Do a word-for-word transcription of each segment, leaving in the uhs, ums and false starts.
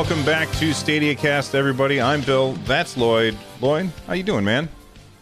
welcome back to Stadia Cast, everybody. I'm Bill. That's Lloyd. Lloyd, how you doing, man?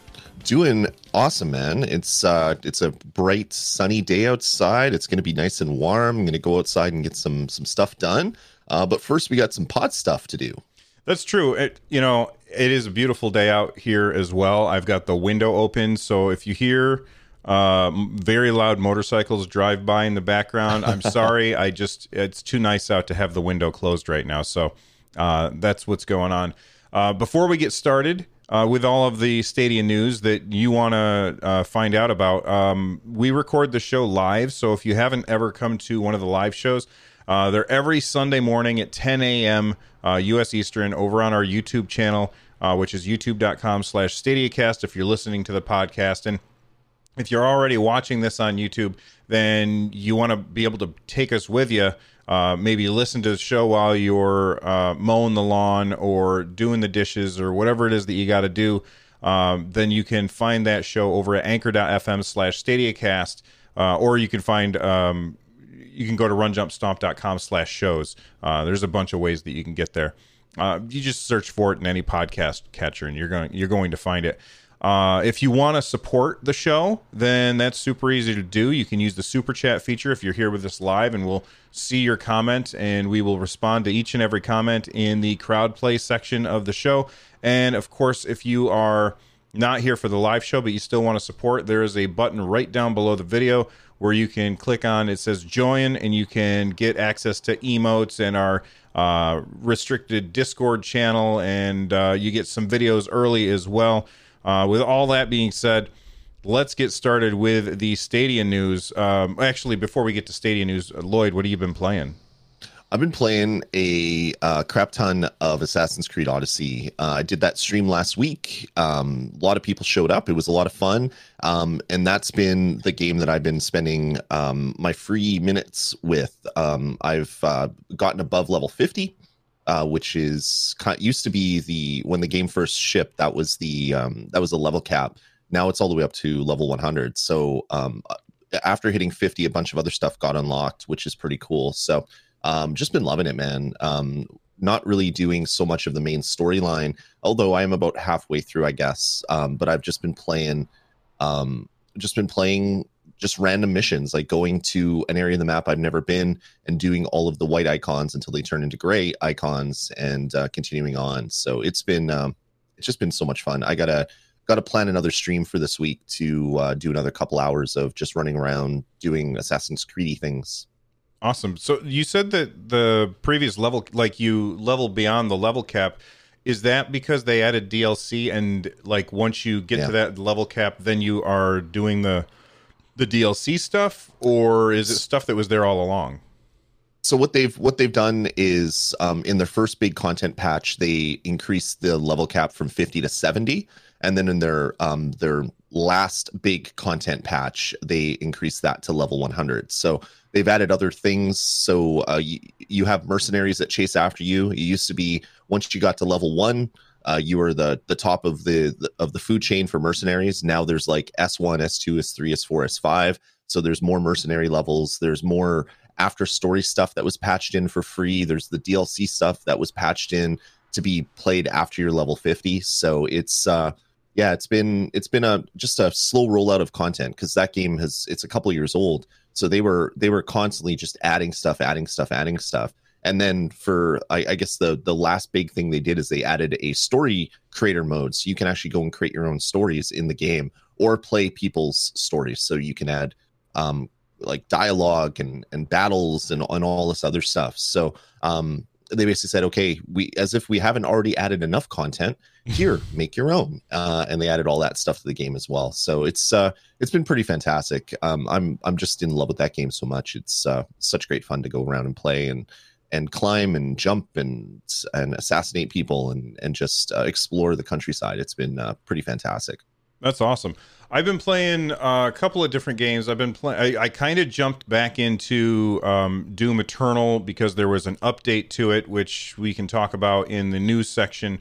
Doing awesome, man. It's uh, it's a bright, sunny day outside. It's going to be nice and warm. I'm going to go outside and get some some stuff done. Uh, but first, we got some pod stuff to do. That's true. It, you know, it is a beautiful day out here as well. I've got the window open, so if you hear uh, very loud motorcycles drive by in the background, I'm sorry. I just it's too nice out to have the window closed right now. So uh, that's what's going on. Uh, before we get started uh, with all of the Stadia news that you want to uh, find out about, um, we record the show live. So if you haven't ever come to one of the live shows, uh, they're every Sunday morning at ten a.m. Uh, U S Eastern over on our YouTube channel, uh, which is youtube.com slash StadiaCast if you're listening to the podcast. And if you're already watching this on YouTube, then you want to be able to take us with you. Uh, maybe listen to the show while you're uh, mowing the lawn or doing the dishes or whatever it is that you got to do. Um, then you can find that show over at anchor.fm slash StadiaCast, uh, or you can find... Um, you can go to runjumpstomp.com slash shows. Uh, there's a bunch of ways that you can get there. Uh, you just search for it in any podcast catcher, and you're going you're going to find it. Uh, if you want to support the show, then that's super easy to do. You can use the super chat feature if you're here with us live, and we'll see your comment, and we will respond to each and every comment in the crowd play section of the show. And of course, if you are not here for the live show, but you still want to support, there is a button right down below the video where you can click on, it says join, and you can get access to emotes and our uh, restricted Discord channel, and uh, you get some videos early as well. Uh, with all that being said, let's get started with the Stadia news. Um, actually, before we get to Stadia news, Lloyd, what have you been playing? I've been playing a uh, crap ton of Assassin's Creed Odyssey. Uh, I did that stream last week. Um, a lot of people showed up. It was a lot of fun. Um, and that's been the game that I've been spending um, my free minutes with. Um, I've uh, gotten above level fifty, uh, which is used to be the when the game first shipped. That was the um, that was the level cap. Now it's all the way up to level one hundred. So um, after hitting fifty, a bunch of other stuff got unlocked, which is pretty cool. So. Um, just been loving it, man. Um, not really doing so much of the main storyline, although I am about halfway through, I guess. Um, but I've just been playing, um, just been playing just random missions, like going to an area of the map I've never been and doing all of the white icons until they turn into gray icons and uh, continuing on. So it's been, um, it's just been so much fun. I gotta gotta plan another stream for this week to uh, do another couple hours of just running around doing Assassin's Creed things. Awesome. So you said that the previous level, like you level beyond the level cap, is that because they added D L C and like once you get yeah. to that level cap, then you are doing the the D L C stuff, or is it stuff that was there all along? So what they've what they've done is um, in their first big content patch, they increased the level cap from fifty to seventy, and then in their um, their last big content patch, they increased that to level one hundred. So they've added other things. So uh, you, you have mercenaries that chase after you. It used to be once you got to level one, uh, you were the the top of the, the of the food chain for mercenaries. Now there's like S one, S two, S three, S four, S five. So there's more mercenary levels. There's more after story stuff that was patched in for free. There's the D L C stuff that was patched in to be played after your level fifty. So it's uh, yeah, it's been it's been a just a slow rollout of content because that game has it's a couple years old. So they were they were constantly just adding stuff, adding stuff, adding stuff. And then for I, I guess the the last big thing they did is they added a story creator mode, so you can actually go and create your own stories in the game or play people's stories. So you can add um, like dialogue and and battles and and all this other stuff. So um, they basically said, okay, we as if we haven't already added enough content, here, make your own. Uh, and they added all that stuff to the game as well. So it's uh, it's been pretty fantastic. Um, I'm I'm just in love with that game so much. It's uh, such great fun to go around and play and and climb and jump and and assassinate people and and just uh, explore the countryside. It's been uh, pretty fantastic. That's awesome. I've been playing uh, a couple of different games. I've been playing. I, I kind of jumped back into um, Doom Eternal because there was an update to it, which we can talk about in the news section.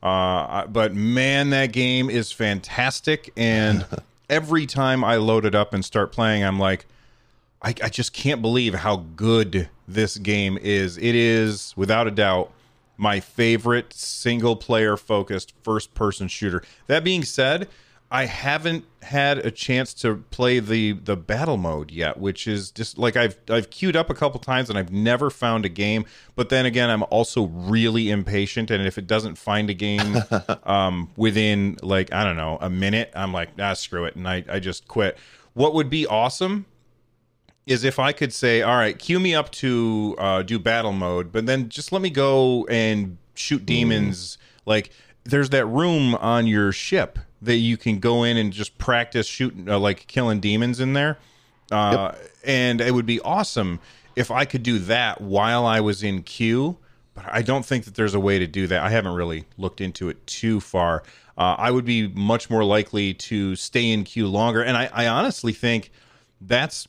Uh, but man, that game is fantastic. And every time I load it up and start playing, I'm like, I, I just can't believe how good this game is. It is, without a doubt, my favorite single player focused first person shooter. That being said, I haven't had a chance to play the the battle mode yet, which is just like I've I've queued up a couple times and I've never found a game. But then again, I'm also really impatient, and if it doesn't find a game um, within like I don't know a minute, I'm like ah screw it, and I I just quit. What would be awesome is if I could say, all right, queue me up to uh, do battle mode, but then just let me go and shoot demons. Mm. Like there's that room on your ship that you can go in and just practice shooting, uh, like killing demons in there. Uh, yep. And it would be awesome if I could do that while I was in queue, but I don't think that there's a way to do that. I haven't really looked into it too far. Uh, I would be much more likely to stay in queue longer. And I, I honestly think that's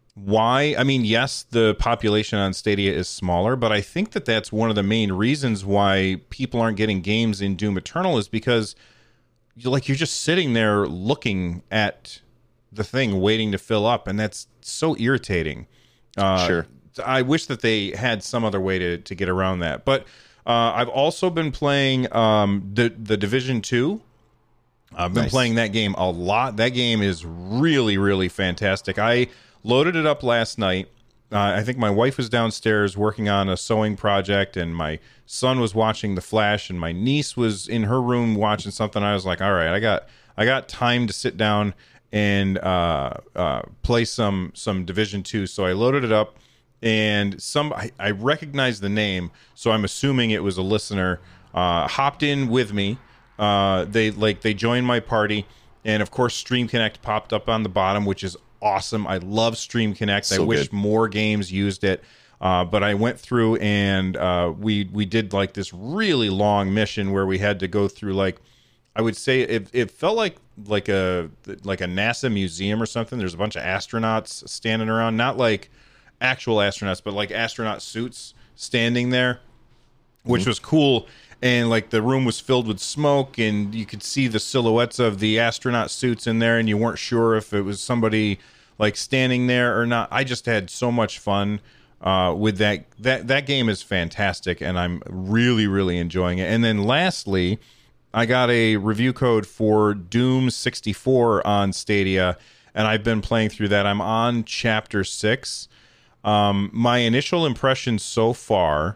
why. I mean, yes, the population on Stadia is smaller, but I think that that's one of the main reasons why people aren't getting games in Doom Eternal is because you're like you're just sitting there looking at the thing waiting to fill up, and that's so irritating. Uh, sure. I wish that they had some other way to, to get around that. But uh, I've also been playing um, the the Division two. I've been nice. playing that game a lot. That game is really, really fantastic. I loaded it up last night. Uh, I think my wife was downstairs working on a sewing project, and my son was watching The Flash, and my niece was in her room watching something. I was like, all right, I got I got time to sit down and uh, uh, play some some Division two. So I loaded it up, and some I, I recognized the name, so I'm assuming it was a listener. Uh, hopped in with me. Uh, they like they joined my party, and of course, Stream Connect popped up on the bottom, which is awesome. I love Stream Connect. So I wish good. more games used it. Uh, but I went through and uh, we we did like this really long mission where we had to go through like I would say it, it felt like like a like a NASA museum or something. There's a bunch of astronauts standing around, not like actual astronauts, but like astronaut suits standing there, which mm-hmm. was cool. And like the room was filled with smoke, and you could see the silhouettes of the astronaut suits in there, and you weren't sure if it was somebody like standing there or not. I just had so much fun uh, with that. That that game is fantastic, and I'm really, really enjoying it. And then lastly, I got a review code for Doom sixty-four on Stadia, and I've been playing through that. I'm on chapter six. Um, my initial impression so far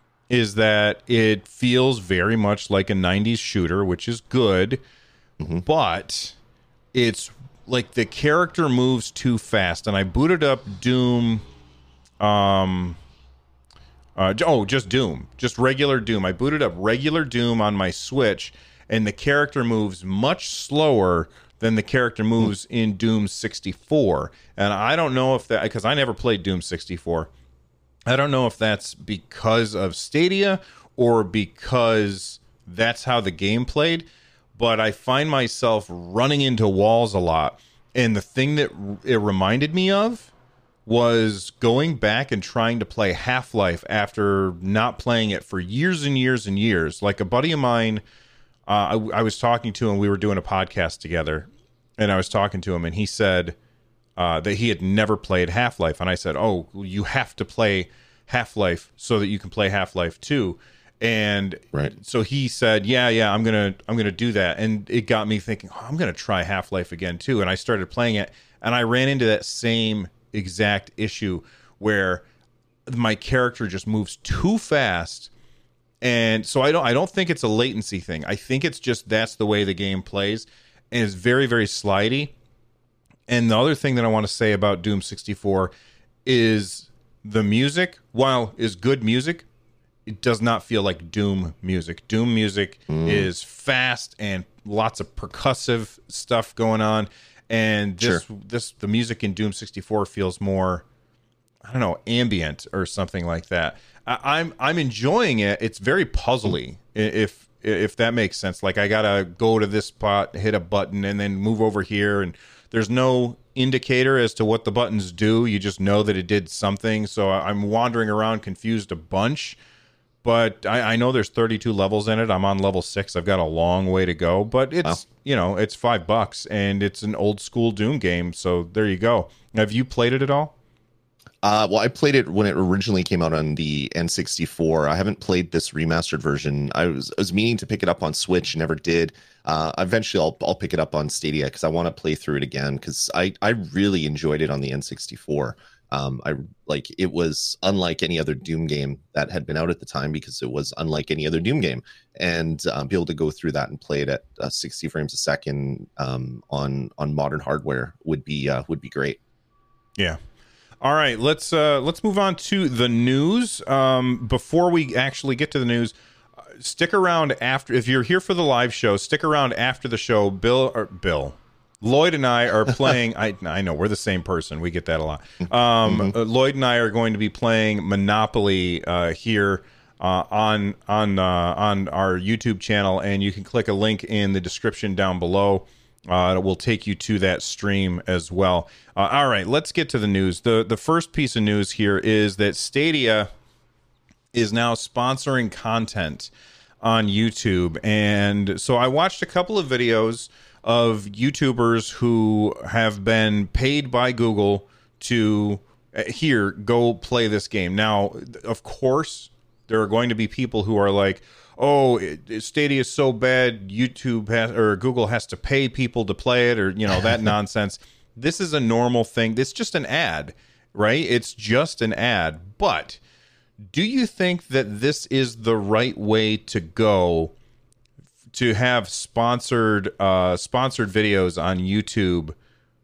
is that it feels very much like a nineties shooter, which is good, mm-hmm. but it's like the character moves too fast. And I booted up Doom, um, uh, oh, just Doom, just regular Doom. I booted up regular Doom on my Switch, and the character moves much slower than the character moves mm-hmm. in Doom sixty-four. And I don't know if that, because I never played Doom sixty-four. I don't know if that's because of Stadia or because that's how the game played, but I find myself running into walls a lot. And the thing that it reminded me of was going back and trying to play Half-Life after not playing it for years and years and years. Like a buddy of mine, uh, I, I was talking to him, we were doing a podcast together, and I was talking to him, and he said, Uh, that he had never played Half-Life. And I said, oh, you have to play Half-Life so that you can play Half-Life two. And right. so he said, yeah, yeah, I'm going to I'm gonna do that. And it got me thinking, oh, I'm going to try Half-Life again, too. And I started playing it, and I ran into that same exact issue where my character just moves too fast. And so I don't I don't think it's a latency thing. I think it's just that's the way the game plays. And it's very, very slidey. And the other thing that I want to say about Doom sixty-four is the music, while is good music, it does not feel like Doom music. Doom music mm. is fast and lots of percussive stuff going on. And this sure. this the music in Doom sixty-four feels more, I don't know, ambient or something like that. I, I'm I'm enjoying it. It's very puzzly, mm. if if that makes sense. Like I gotta go to this spot, hit a button, and then move over here, and there's no indicator as to what the buttons do. You just know that it did something. So I'm wandering around confused a bunch. But I, I know there's thirty-two levels in it. I'm on level six. I've got a long way to go. But it's, wow. you know, it's five bucks. And it's an old school Doom game. So there you go. Have you played it at all? Uh, well, I played it when it originally came out on the N sixty-four. I haven't played this remastered version. I was I was meaning to pick it up on Switch, never did. Uh, eventually, I'll I'll pick it up on Stadia because I want to play through it again because I I really enjoyed it on the N sixty-four. Um, I like it was unlike any other Doom game that had been out at the time because it was unlike any other Doom game, and um, be able to go through that and play it at uh, sixty frames a second um, on on modern hardware would be uh, would be great. Yeah. All right, let's uh, let's move on to the news. Um, before we actually get to the news, uh, stick around after. If you're here for the live show, stick around after the show. Bill or Bill. Lloyd and I are playing. I I know we're the same person. We get that a lot. Um, mm-hmm. uh, Lloyd and I are going to be playing Monopoly uh, here uh, on on uh, on our YouTube channel, and you can click a link in the description down below. Uh, it will take you to that stream as well. Uh, all right, let's get to the news. the The first piece of news here is that Stadia is now sponsoring content on YouTube, and so I watched a couple of videos of YouTubers who have been paid by Google to uh, here go play this game. Now, of course, there are going to be people who are like, "Oh, it, Stadia is so bad, YouTube has or Google has to pay people to play it," or you know that nonsense. This is a normal thing. It's just an ad, right? It's just an ad. But do you think that this is the right way to go? To have sponsored uh, sponsored videos on YouTube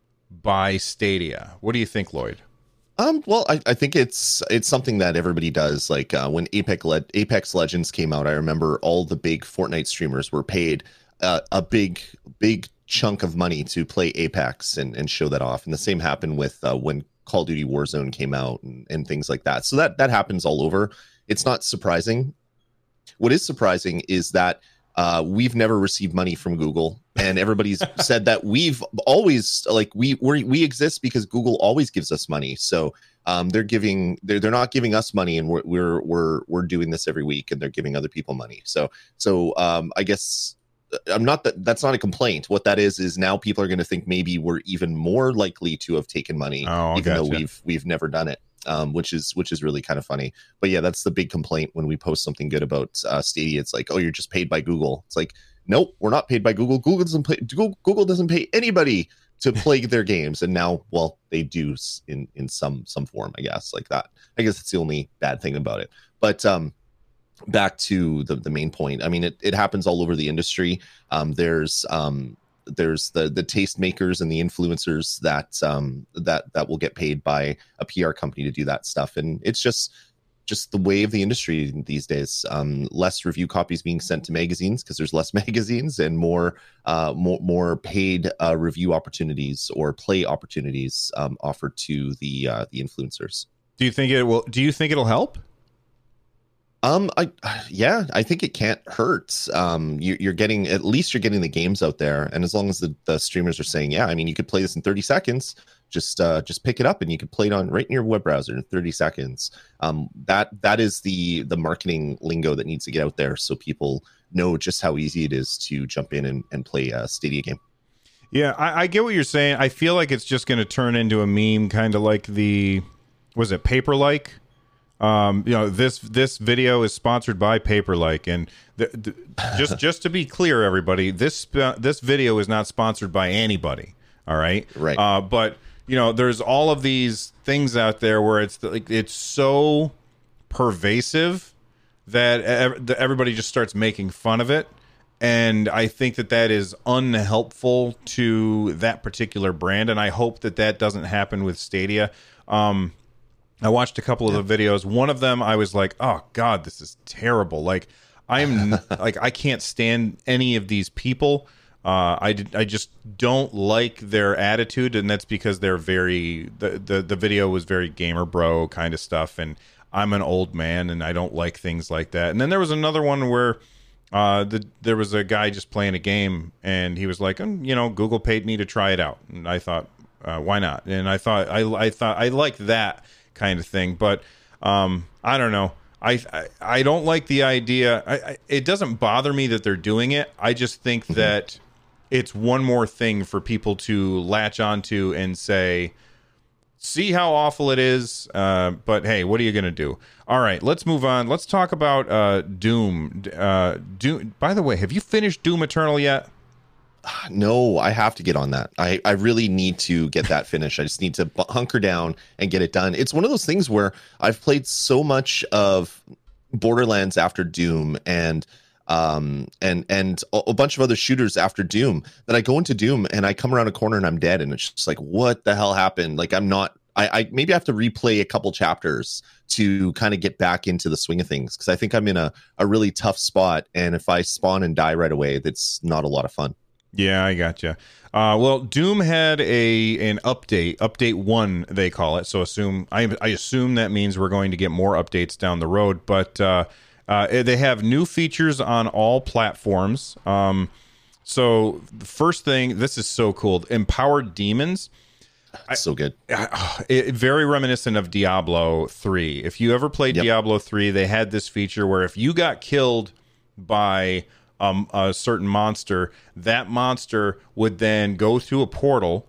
by Stadia. What do you think, Lloyd? Um, well, I, I think it's it's something that everybody does. Like uh, when Apex Le- Apex Legends came out, I remember all the big Fortnite streamers were paid uh, a big big chunk of money to play Apex and, and show that off. And the same happened with uh, when Call of Duty Warzone came out and, and things like that. So that that happens all over. It's not surprising. What is surprising is that Uh, we've never received money from Google, and everybody's said that we've always like we we we exist because Google always gives us money. So um, they're giving they're they're not giving us money, and we're we're we're we're doing this every week, and they're giving other people money. So so um, I guess I'm not that that's not a complaint. What that is is now people are going to think maybe we're even more likely to have taken money, oh, even gotcha. though we've we've never done it. Um, which is which is really kind of funny. But yeah, that's the big complaint when we post something good about uh, Stadia. It's like, oh, you're just paid by Google. It's like, nope, we're not paid by Google. Google doesn't pay. Google, Google doesn't pay anybody to play their games. And now, well, they do in in some some form, I guess, like that. I guess it's the only bad thing about it. But um, back to the the main point. I mean, it it happens all over the industry. Um, there's um. There's the the tastemakers and the influencers that um that that will get paid by a P R company to do that stuff, and it's just just the way of the industry these days. Um, less review copies being sent to magazines because there's less magazines, and more uh more more paid uh, review opportunities or play opportunities um, offered to the uh, the influencers. Do you think it will? Do you think it'll help? Um, I yeah, I think it can't hurt. Um, you, you're getting at least you're getting the games out there, and as long as the, the streamers are saying, yeah, I mean, you could play this in thirty seconds. Just uh, just pick it up, and you could play it on right in your web browser in thirty seconds. Um, that that is the the marketing lingo that needs to get out there, so people know just how easy it is to jump in and, and play a Stadia game. Yeah, I, I get what you're saying. I feel like it's just going to turn into a meme, kind of like the was it Paperlike. Um, you know, this this video is sponsored by Paperlike, and the, the, just just to be clear, everybody, this this video is not sponsored by anybody. All right, right. Uh, but you know, there's all of these things out there where it's like it's so pervasive that everybody just starts making fun of it, and I think that that is unhelpful to that particular brand, and I hope that that doesn't happen with Stadia. Um, I watched a couple of the videos. One of them, I was like, "Oh God, this is terrible!" Like, I'm like, I can't stand any of these people. Uh, I did, I just don't like their attitude, and that's because they're very the, the the video was very gamer bro kind of stuff, and I'm an old man, and I don't like things like that. And then there was another one where uh, the there was a guy just playing a game, and he was like, um, you know, Google paid me to try it out, and I thought, uh, why not? And I thought I I thought I like that kind of thing, but um I don't know. I I, I don't like the idea. I, I, it doesn't bother me that they're doing it. I just think mm-hmm. that it's one more thing for people to latch onto and say, see how awful it is. Uh, but hey, what are you gonna do? All right, let's move on. Let's talk about uh, Doom. Uh, Doom. By the way, have you finished Doom Eternal yet? No, I have to get on that. I, I really need to get that finished. I just need to b- hunker down and get it done. It's one of those things where I've played so much of Borderlands after Doom and um and and a, a bunch of other shooters after Doom that I go into Doom and I come around a corner and I'm dead, and it's just like, what the hell happened? Like, I'm not. I, I maybe I have to replay a couple chapters to kind of get back into the swing of things, because I think I'm in a, a really tough spot, and if I spawn and die right away, that's not a lot of fun. Yeah, I gotcha. Uh, well, Doom had a an update, update one they call it. So assume I I assume that means we're going to get more updates down the road. But uh, uh, they have new features on all platforms. Um, so the first thing, this is so cool: empowered demons. It's so good. I, it, very reminiscent of Diablo three. If you ever played Yep. Diablo three, they had this feature where if you got killed by um, a certain monster, that monster would then go through a portal,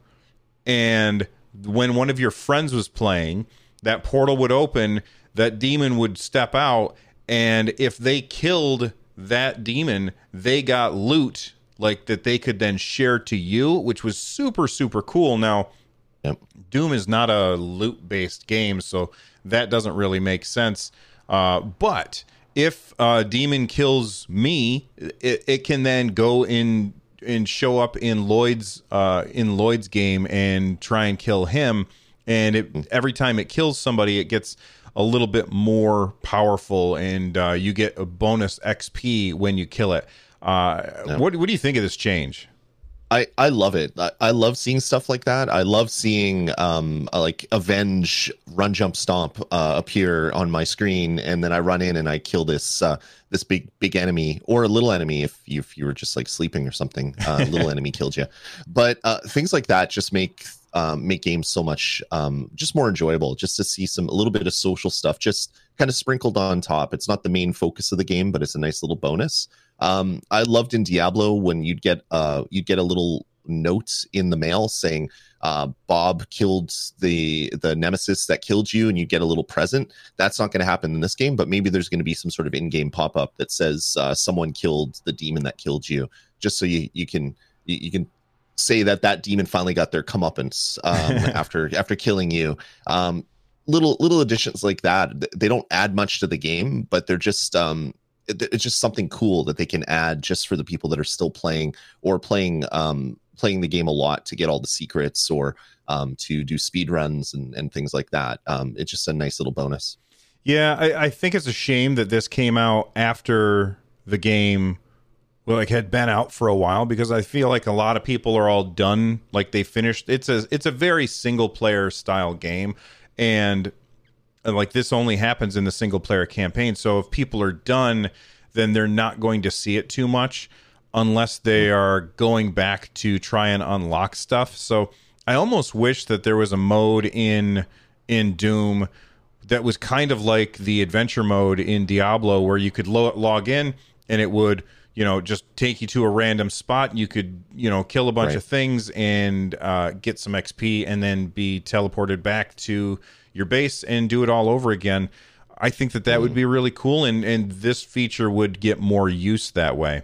and when one of your friends was playing, that portal would open, that demon would step out, and if they killed that demon, they got loot like that they could then share to you, which was super, super cool. Now, Yep. Doom is not a loot-based game, so that doesn't really make sense. Uh, but if a demon kills me, it, it can then go in and show up in Lloyd's uh, in Lloyd's game and try and kill him. And it, every time it kills somebody, it gets a little bit more powerful, and uh, you get a bonus X P when you kill it. Uh, Yeah. What what do you think of this change? I, I love it. I, I love seeing stuff like that. I love seeing um uh, like Avenge Run Jump Stomp uh, appear on my screen, and then I run in and I kill this uh, this big big enemy, or a little enemy if you if you were just like sleeping or something. Uh, little enemy killed you, but uh, things like that just make um, make games so much um, just more enjoyable. Just to see some a little bit of social stuff just kind of sprinkled on top. It's not the main focus of the game, but it's a nice little bonus. Um, I loved in Diablo when you'd get uh you'd get a little note in the mail saying uh Bob killed the the nemesis that killed you, and you get a little present. That's not going to happen in this game, but maybe there's going to be some sort of in-game pop-up that says uh, someone killed the demon that killed you, just so you you can you, you can say that that demon finally got their comeuppance um, after after killing you. Um, little little additions like that. They don't add much to the game, but they're just um it's just something cool that they can add just for the people that are still playing, or playing um playing the game a lot to get all the secrets, or um to do speed runs and, and things like that. Um it's just a nice little bonus. Yeah, I, I think it's a shame that this came out after the game, well, like had been out for a while, because I feel like a lot of people are all done. Like they finished. It's a it's a very single player style game, and and like this only happens in the single player campaign. So if people are done, then they're not going to see it too much unless they are going back to try and unlock stuff. So I almost wish that there was a mode in in Doom that was kind of like the adventure mode in Diablo, where you could lo- log in and it would, you know, just take you to a random spot. You could, you know, kill a bunch Right. of things and uh, get some X P, and then be teleported back to your base and do it all over again. I think that that mm. would be really cool, and and this feature would get more use that way.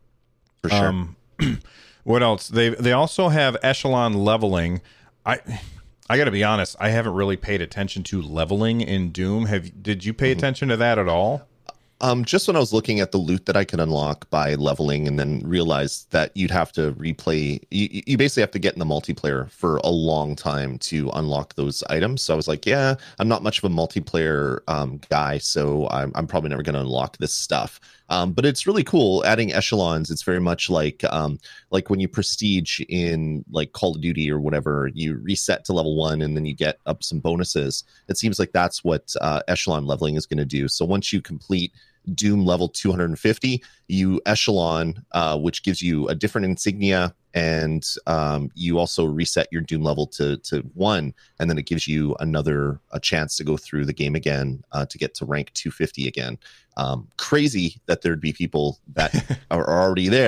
For sure. Um, what else? They they also have echelon leveling. I I got to be honest, I haven't really paid attention to leveling in Doom. Have did you pay mm-hmm. attention to that at all? Um, just when I was looking at the loot that I could unlock by leveling, and then realized that you'd have to replay, you, you basically have to get in the multiplayer for a long time to unlock those items. So I was like, yeah, I'm not much of a multiplayer um, guy, so I'm, I'm probably never going to unlock this stuff. Um, but it's really cool adding echelons. It's very much like um, like when you prestige in like Call of Duty or whatever, you reset to level one and then you get up some bonuses. It seems like that's what uh, echelon leveling is going to do. So once you complete Doom level two hundred fifty, you echelon, uh, which gives you a different insignia, and um, you also reset your Doom level to to one, and then it gives you another a chance to go through the game again uh, to get to rank two fifty again. Um, crazy that there'd be people that are already there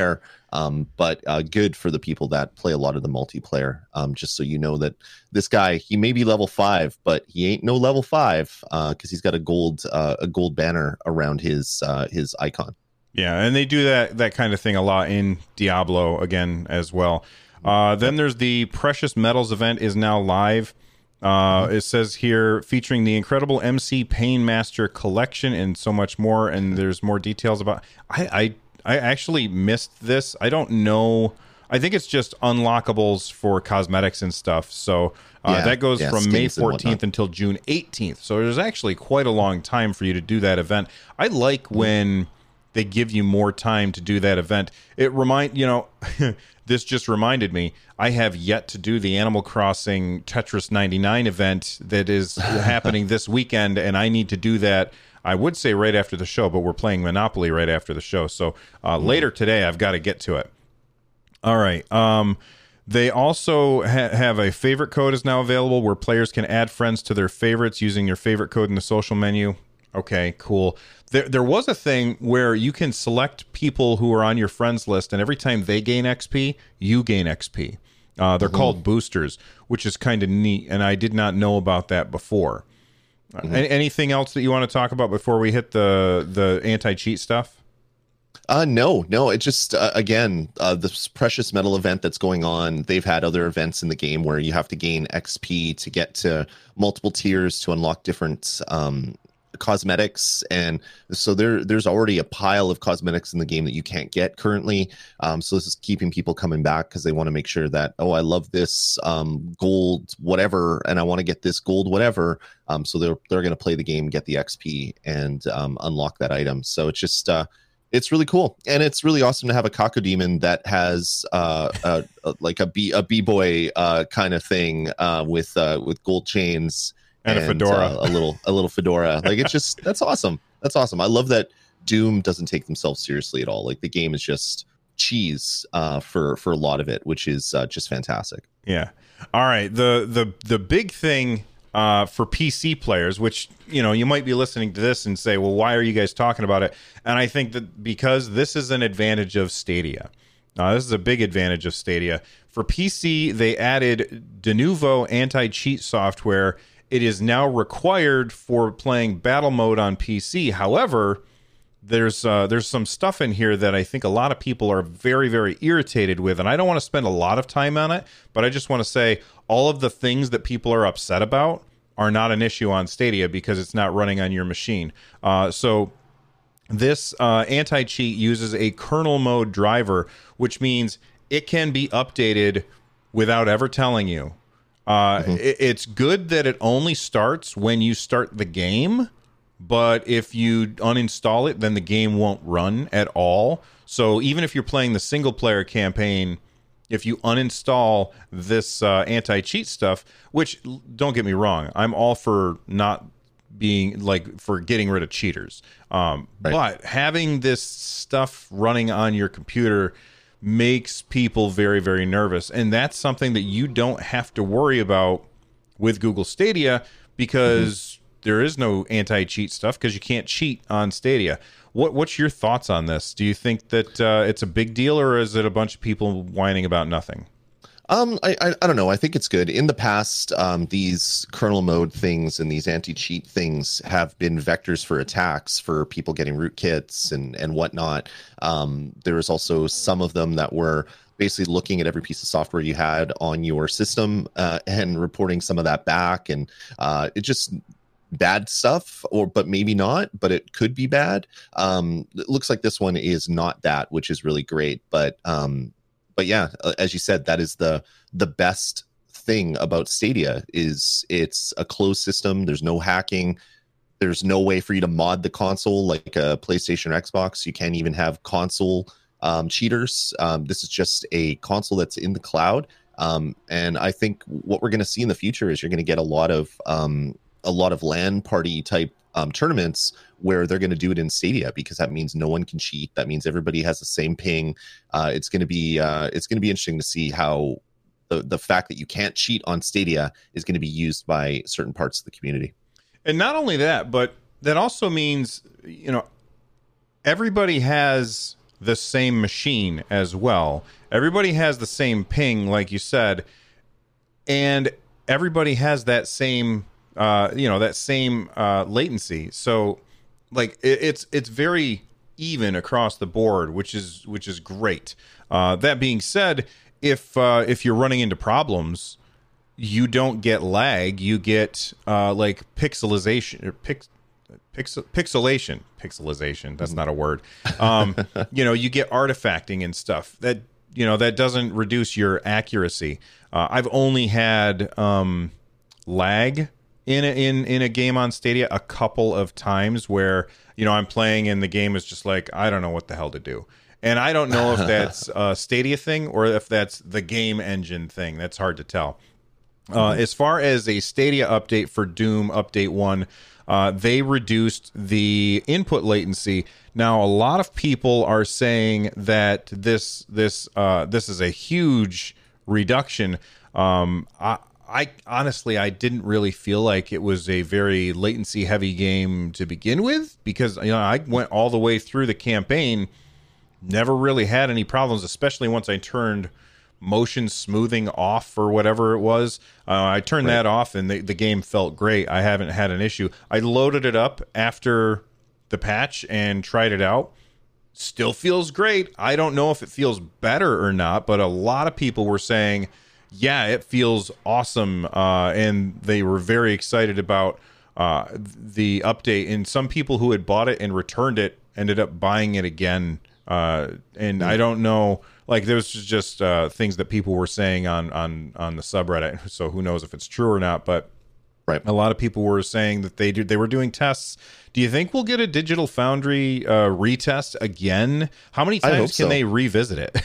Um, but uh, good for the people that play a lot of the multiplayer. Um, just so you know that this guy, he may be level five, but he ain't no level five because uh, he's got a gold uh, a gold banner around his uh, his icon. Yeah, and they do that that kind of thing a lot in Diablo again as well. Uh, then there's the Precious Metals event is now live. Uh, it says here featuring the incredible M C Painmaster collection and so much more. And there's more details about. I I, I actually missed this. I don't know. I think it's just unlockables for cosmetics and stuff. So uh, Yeah, that goes yeah, from May skins and whatnot. fourteenth until June eighteenth. So there's actually quite a long time for you to do that event. I like when they give you more time to do that event. It remind you know. This just reminded me, I have yet to do the Animal Crossing Tetris ninety-nine event that is happening this weekend, and I need to do that, I would say right after the show, but we're playing Monopoly right after the show. So uh, later today, I've got to get to it. All right. Um, they also ha- have a favorite code is now available where players can add friends to their favorites using your favorite code in the social menu. Okay, cool. There, there was a thing where you can select people who are on your friends list, and every time they gain X P, you gain X P. Uh, they're mm-hmm. called boosters, which is kind of neat, and I did not know about that before. Mm-hmm. Uh, anything else that you want to talk about before we hit the the anti-cheat stuff? Uh, no, no. It just uh, again, uh, this precious metal event that's going on. They've had other events in the game where you have to gain X P to get to multiple tiers to unlock different um, cosmetics, and so there there's already a pile of cosmetics in the game that you can't get currently. Um, so this is keeping people coming back because they want to make sure that, oh, I love this um, gold whatever, and I want to get this gold whatever. Um, so they're they're going to play the game, get the X P, and um, unlock that item. So it's just uh, it's really cool, and it's really awesome to have a Cacodemon that has uh, uh, like a b a b-boy uh, kind of thing uh, with uh, with gold chains. And, and a fedora, uh, a little, a little fedora. Like it's just that's awesome. That's awesome. I love that Doom doesn't take themselves seriously at all. Like the game is just cheese uh, for for a lot of it, which is uh, just fantastic. Yeah. All right. The the the big thing uh, for P C players, which you know you might be listening to this and say, well, why are you guys talking about it? And I think that because this is an advantage of Stadia. Uh, this is a big advantage of Stadia for P C. They added de novo anti-cheat software. It is now required for playing battle mode on P C. However, there's uh, there's some stuff in here that I think a lot of people are very, very irritated with, and I don't want to spend a lot of time on it, but I just want to say all of the things that people are upset about are not an issue on Stadia because it's not running on your machine. Uh, so this uh, anti-cheat uses a kernel mode driver, which means it can be updated without ever telling you. Uh, mm-hmm. it, it's good that it only starts when you start the game, but if you uninstall it, then the game won't run at all. So even if you're playing the single player campaign, if you uninstall this uh, anti-cheat stuff, which don't get me wrong, I'm all for not being like for getting rid of cheaters. Um, right. But having this stuff running on your computer makes people very, very nervous. And that's something that you don't have to worry about with Google Stadia because mm-hmm. there is no anti-cheat stuff because you can't cheat on Stadia. What What's your thoughts on this? Do you think that uh, it's a big deal or is it a bunch of people whining about nothing? Um, I, I I don't know. I think it's good. In the past, um, these kernel mode things and these anti-cheat things have been vectors for attacks for people getting rootkits and and whatnot. Um, there was also some of them that were basically looking at every piece of software you had on your system uh, and reporting some of that back, and uh, it just bad stuff, or but maybe not, but it could be bad. Um, it looks like this one is not that, which is really great, but um. But yeah, as you said, that is the the best thing about Stadia is it's a closed system. There's no hacking. There's no way for you to mod the console like a PlayStation or Xbox. You can't even have console um, cheaters. Um, this is just a console that's in the cloud. Um, and I think what we're going to see in the future is you're going to get a lot of um, a lot of LAN party type um, tournaments where they're going to do it in Stadia because that means no one can cheat. That means everybody has the same ping. Uh, it's going to be uh, it's going to be interesting to see how the the fact that you can't cheat on Stadia is going to be used by certain parts of the community. And not only that, but that also means, you know, everybody has the same machine as well. Everybody has the same ping, like you said, and everybody has that same, uh, you know, that same uh, latency. So, like, it, it's it's very even across the board, which is which is great. Uh, that being said, if uh, if you're running into problems, you don't get lag. You get uh, like pixelization or pix, pixel, pixelation. Pixelization. That's not a word. Um, you know, you get artifacting and stuff that you know that doesn't reduce your accuracy. Uh, I've only had um, lag in a, in in a game on Stadia a couple of times where you know I'm playing and the game is just like I don't know what the hell to do, and I don't know if that's a Stadia thing or if that's the game engine thing. That's hard to tell. Uh, as far as a Stadia update for Doom Update one, uh, they reduced the input latency. Now, a lot of people are saying that this this uh, this is a huge reduction. Um, I, I honestly, I didn't really feel like it was a very latency heavy game to begin with because you know I went all the way through the campaign, never really had any problems, especially once I turned motion smoothing off or whatever it was. Uh, I turned right. that off and the, the game felt great. I haven't had an issue. I loaded it up after the patch and tried it out. Still feels great. I don't know if it feels better or not, but a lot of people were saying, yeah, it feels awesome. Uh, and they were very excited about uh, the update. And some people who had bought it and returned it ended up buying it again. Uh, and mm-hmm. I don't know, like there was just uh, things that people were saying on, on, on the subreddit. So who knows if it's true or not, but right. a lot of people were saying that they did, they were doing tests. Do you think we'll get a Digital Foundry uh, retest again? How many times can so. they revisit it?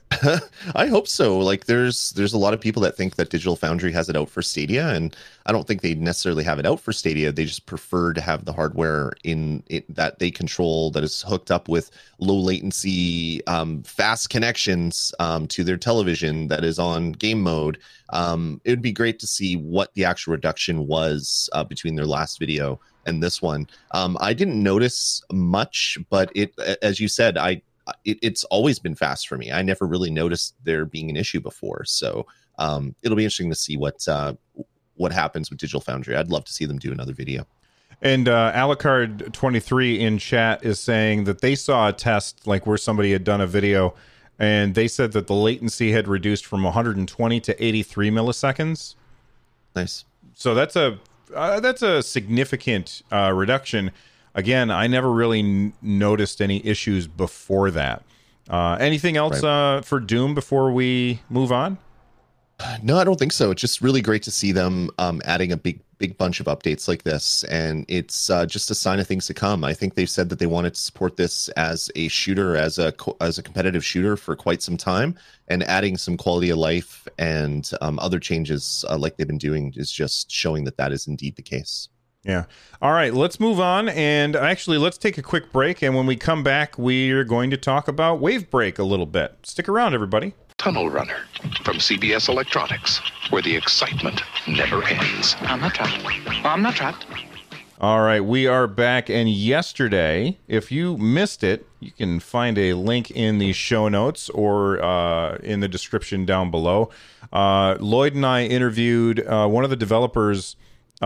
I hope so. Like there's there's a lot of people that think that Digital Foundry has it out for Stadia, and I don't think they necessarily have it out for Stadia. They just prefer to have the hardware in it that they control that is hooked up with low latency, um, fast connections um, to their television that is on game mode. Um, it would be great to see what the actual reduction was uh, between their last video and this one. Um, I didn't notice much, but it, as you said, I. It, it's always been fast for me. I never really noticed there being an issue before. So um, it'll be interesting to see what uh, what happens with Digital Foundry. I'd love to see them do another video. And uh, Alucard twenty-three in chat is saying that they saw a test like where somebody had done a video and they said that the latency had reduced from one hundred twenty to eighty-three milliseconds. Nice. So that's a uh, that's a significant uh, reduction. Again, I never really n- noticed any issues before that. Uh, anything else right. uh, for Doom before we move on? No, I don't think so. It's just really great to see them um, adding a big, big bunch of updates like this, and it's uh, just a sign of things to come. I think they've said that they wanted to support this as a shooter, as a co- as a competitive shooter for quite some time, and adding some quality of life and um, other changes uh, like they've been doing is just showing that that is indeed the case. Yeah. All right, let's move on. And actually, let's take a quick break. And when we come back, we're going to talk about Wavebreak a little bit. Stick around, everybody. Tunnel Runner from C B S Electronics, where the excitement never ends. I'm not trapped. Oh, I'm not trapped. All right, we are back. And yesterday, if you missed it, you can find a link in the show notes or uh, in the description down below. Uh, Lloyd and I interviewed uh, one of the developers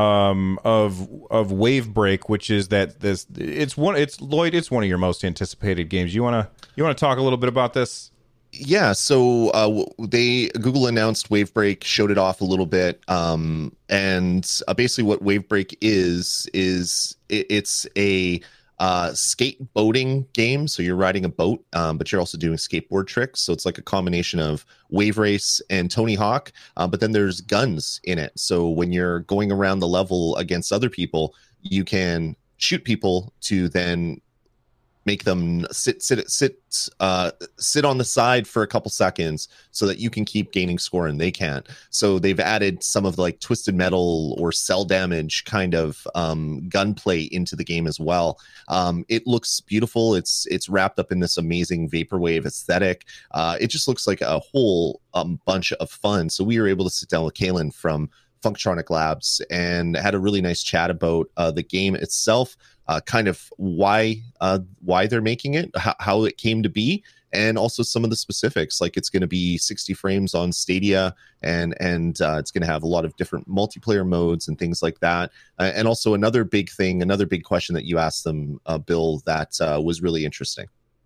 um of of Wavebreak, which is that this it's one it's Lloyd it's one of your most anticipated games. You want to you want to talk a little bit about this? Yeah, so uh they Google announced Wavebreak, showed it off a little bit, um and uh, basically what Wavebreak is is it, it's a uh skateboarding game. So you're riding a boat, um but you're also doing skateboard tricks, so it's like a combination of Wave Race and Tony Hawk, uh, but then there's guns in it. So when you're going around the level against other people, you can shoot people to then make them sit sit sit uh sit on the side for a couple seconds so that you can keep gaining score and they can't. So they've added some of the like Twisted Metal or Cell Damage kind of um gunplay into the game as well. Um it looks beautiful. It's it's wrapped up in this amazing vaporwave aesthetic. Uh it just looks like a whole um bunch of fun. So we were able to sit down with Kaylin from Funktronic Labs and had a really nice chat about uh the game itself. uh, kind of why uh, why they're making it, how, how it came to be, and also some of the specifics. Like it's going to be sixty frames on Stadia, and and uh, it's going to have a lot of different multiplayer modes and things like that. Uh, and also another big thing, another big question that you asked them, uh, Bill, that uh, was really interesting.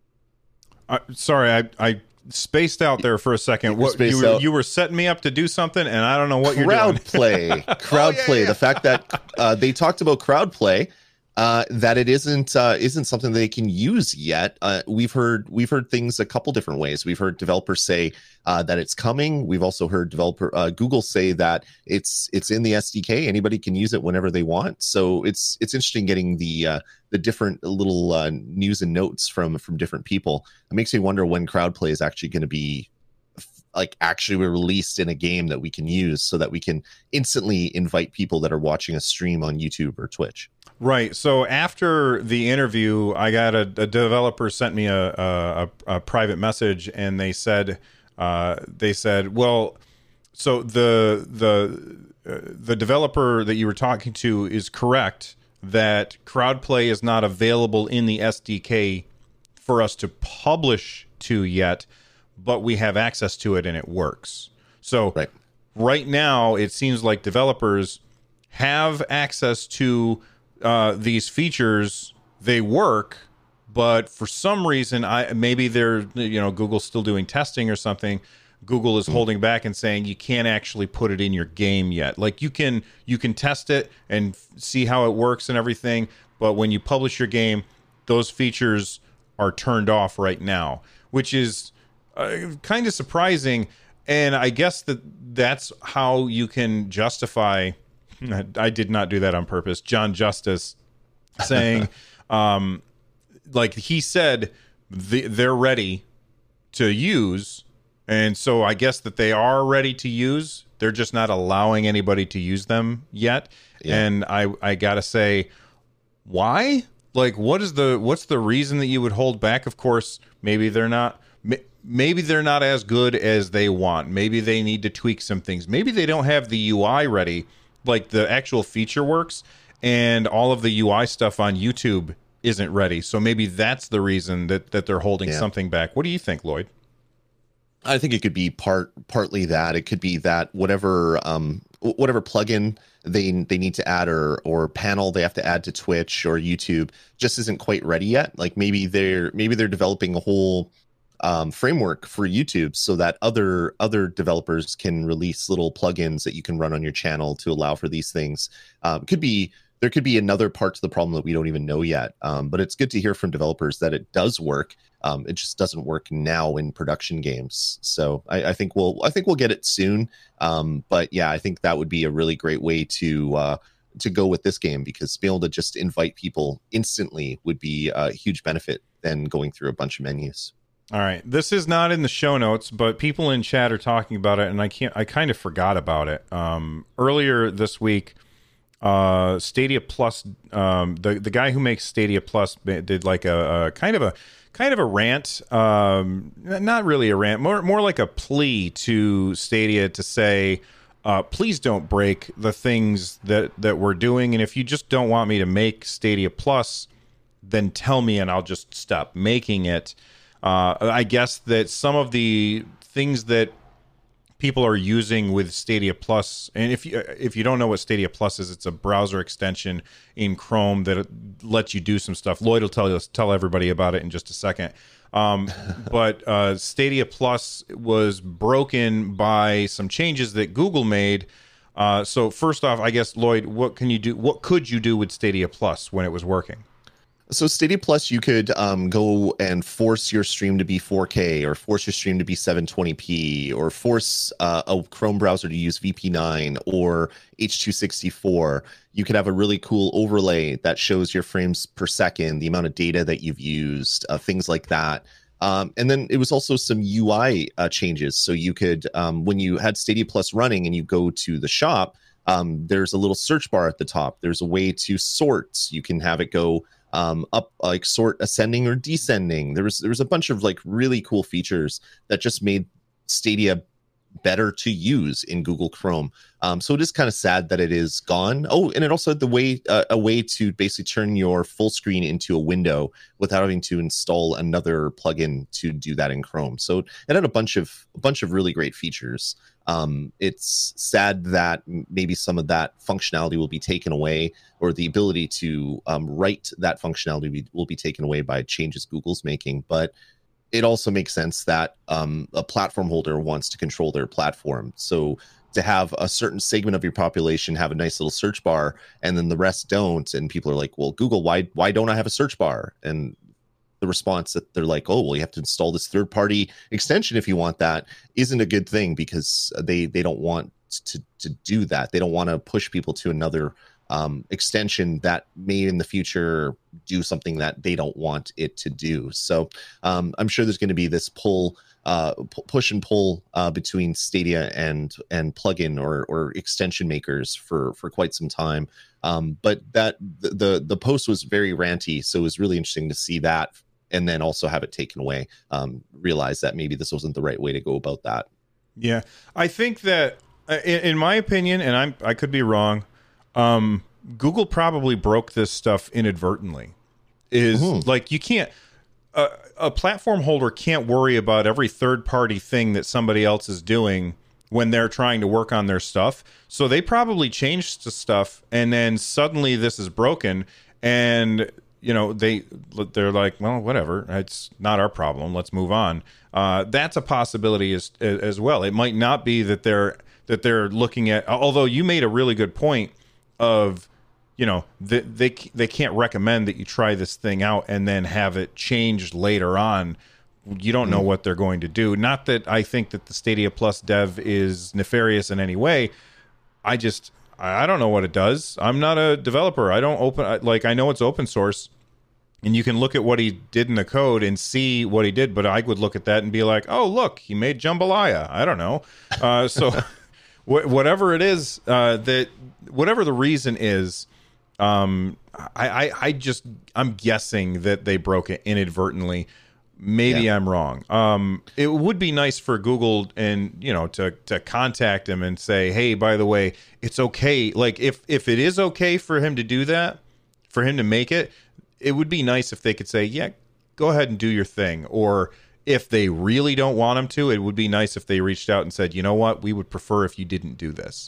Uh, sorry, I I spaced out there for a second. You What you were, out. you were setting me up to do something, and I don't know what crowd you're doing. play, crowd Oh, yeah, play. yeah. The fact that uh, they talked about crowd play, uh, that it isn't uh, isn't something they can use yet. Uh, we've heard we've heard things a couple different ways. We've heard developers say uh, that it's coming. We've also heard developer uh, Google say that it's it's in the S D K. Anybody can use it whenever they want. So it's it's interesting getting the uh, the different little uh, news and notes from from different people. It makes me wonder when crowd play is actually going to be like actually released in a game that we can use, so that we can instantly invite people that are watching a stream on YouTube or Twitch. Right. So after the interview, I got a, a developer sent me a, a, a private message, and they said, uh, they said, well, so the the uh, the developer that you were talking to is correct that crowd play is not available in the S D K for us to publish to yet, but we have access to it and it works. So Right. right now, it seems like developers have access to uh, these features. They work, but for some reason, I maybe they're, you know, Google's still doing testing or something. Google is holding back and saying you can't actually put it in your game yet. Like you can you can test it and f- see how it works and everything, but when you publish your game, those features are turned off right now, which is Uh, kind of surprising, and I guess that that's how you can justify. I did not do that on purpose. John Justice saying, um, like he said, the, they're ready to use, and so I guess that they are ready to use. They're just not allowing anybody to use them yet. Yeah. And I, I gotta say, why? Like, what is the what's the reason that you would hold back? Of course, maybe they're not. Maybe they're not as good as they want. Maybe they need to tweak some things. Maybe they don't have the U I ready, like the actual feature works, and all of the U I stuff on YouTube isn't ready. So maybe that's the reason that, that they're holding Yeah. something back. What do you think, Lloyd? I think it could be part partly that. It could be that whatever um whatever plugin they they need to add or or panel they have to add to Twitch or YouTube just isn't quite ready yet. Like maybe they're maybe they're developing a whole um, framework for YouTube so that other other developers can release little plugins that you can run on your channel to allow for these things. Um, could be there could be another part to the problem that we don't even know yet. Um, but it's good to hear from developers that it does work. Um, it just doesn't work now in production games. So I, I think we'll I think we'll get it soon. Um, but yeah, I think that would be a really great way to uh, to go with this game, because being able to just invite people instantly would be a huge benefit than going through a bunch of menus. All right, this is not in the show notes, but people in chat are talking about it, and I can't. I kind of forgot about it. Um, earlier this week, uh, Stadia Plus, um, the the guy who makes Stadia Plus did like a, a kind of a kind of a rant. Um, not really a rant, more more like a plea to Stadia to say, uh, please don't break the things that that we're doing, and if you just don't want me to make Stadia Plus, then tell me, and I'll just stop making it. Uh, I guess that some of the things that people are using with Stadia Plus, and if you if you don't know what Stadia Plus is, it's a browser extension in Chrome that lets you do some stuff. Lloyd will tell us tell everybody about it in just a second. Um, but uh, Stadia Plus was broken by some changes that Google made. Uh, so first off, I guess, Lloyd, what can you do? What could you do with Stadia Plus when it was working? So Stadia Plus, you could um, go and force your stream to be four K, or force your stream to be seven twenty p, or force uh, a Chrome browser to use V P nine or H two sixty-four. You could have a really cool overlay that shows your frames per second, the amount of data that you've used, uh, things like that. Um, and then it was also some U I uh, changes. So you could, um, when you had Stadia Plus running and you go to the shop, um, there's a little search bar at the top. There's a way to sort. You can have it go um up, like sort ascending or descending. There was there was a bunch of like really cool features that just made Stadia better to use in Google Chrome. Um, so it is kind of sad that it is gone. Oh, and it also had the way uh, a way to basically turn your full screen into a window without having to install another plugin to do that in Chrome. So it had a bunch of a bunch of really great features. Um, it's sad that maybe some of that functionality will be taken away, or the ability to um, write that functionality be, will be taken away by changes Google's making. But it also makes sense that um, a platform holder wants to control their platform. So to have a certain segment of your population have a nice little search bar, and then the rest don't, and people are like, well, Google, why why don't I have a search bar? And the response that they're like, oh, well, you have to install this third-party extension if you want that, isn't a good thing, because they they don't want to to do that. They don't want to push people to another um, extension that may in the future do something that they don't want it to do. So um, I'm sure there's going to be this pull, uh, p- push and pull uh, between Stadia and and plugin or or extension makers for for quite some time. Um, but that the, the the post was very ranty, so it was really interesting to see that, and then also have it taken away. Um, realize that maybe this wasn't the right way to go about that. Yeah, I think that, uh, in, in my opinion, and I'm I could be wrong, um, Google probably broke this stuff inadvertently. Is mm-hmm. like you can't uh, a platform holder can't worry about every third party thing that somebody else is doing when they're trying to work on their stuff. So they probably changed the stuff, and then suddenly this is broken, and you know they they're like, well, whatever, it's not our problem, let's move on. Uh, that's a possibility as as well. It might not be that they're that they're looking at. Although you made a really good point of, you know, they they they can't recommend that you try this thing out and then have it changed later on. You don't know what they're going to do. Not that I think that the Stadia Plus dev is nefarious in any way. I just, I don't know what it does. I'm not a developer. I don't open, like, I know it's open source, and you can look at what he did in the code and see what he did, but I would look at that and be like, oh, look, he made jambalaya. I don't know. Uh, so wh- whatever it is, uh, that whatever the reason is, um, I, I, I just, I'm guessing that they broke it inadvertently. Maybe yeah. I'm wrong. Um, it would be nice for Google and, you know, to to contact him and say, hey, by the way, it's okay. Like, if if it is okay for him to do that, for him to make it, it would be nice if they could say, yeah, go ahead and do your thing. Or if they really don't want him to, it would be nice if they reached out and said, you know what, we would prefer if you didn't do this.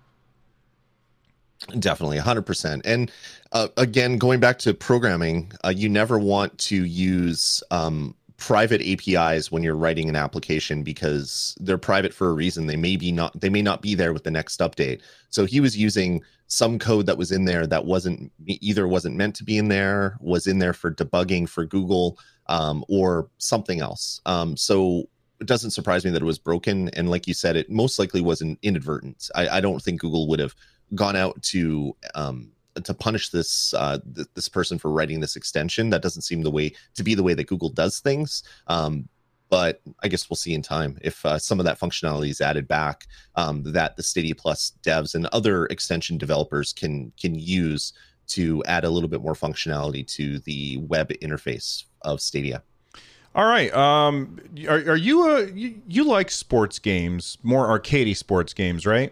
Definitely, one hundred percent. And uh, again, going back to programming, uh, you never want to use um, private A P Is when you're writing an application, because they're private for a reason. They may be not, they may not be there with the next update. So he was using some code that was in there that wasn't either wasn't meant to be in there, was in there for debugging for Google, um, or something else. Um, so it doesn't surprise me that it was broken. And like you said, it most likely wasn't inadvertent. I, I don't think Google would have gone out to um to punish this uh th- this person for writing this extension. That doesn't seem the way to be the way that Google does things. Um but I guess we'll see in time if uh, some of that functionality is added back, um that the Stadia Plus devs and other extension developers can can use to add a little bit more functionality to the web interface of Stadia. All right. Um are, are you a you, you like sports games, more arcadey sports games, right?